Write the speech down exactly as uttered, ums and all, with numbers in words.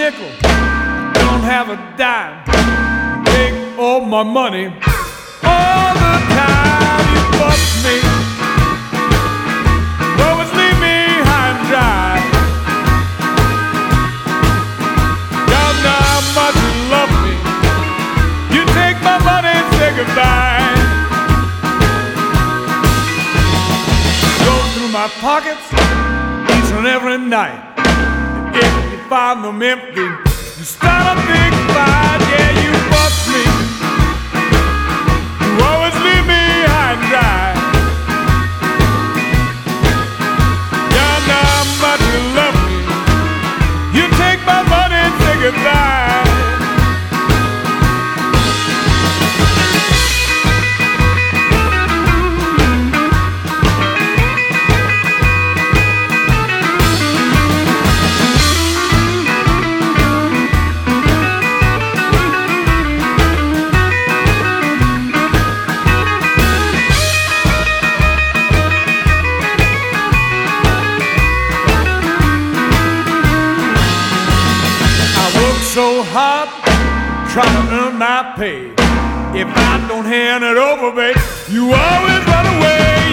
nickel, don't have a dime. Take all my money all the time. You bust me, always leave me high and dry. Y'all know how much you love me. You take my money and say goodbye. Go through my pockets each and every night. If you find them empty, you start a big fight. Yeah, you bust me. You always leave me high and dry. Y'all know how much you love me. You take my money and say goodbye. So hard trying to earn my pay. If I don't hand it over, babe, you always run away.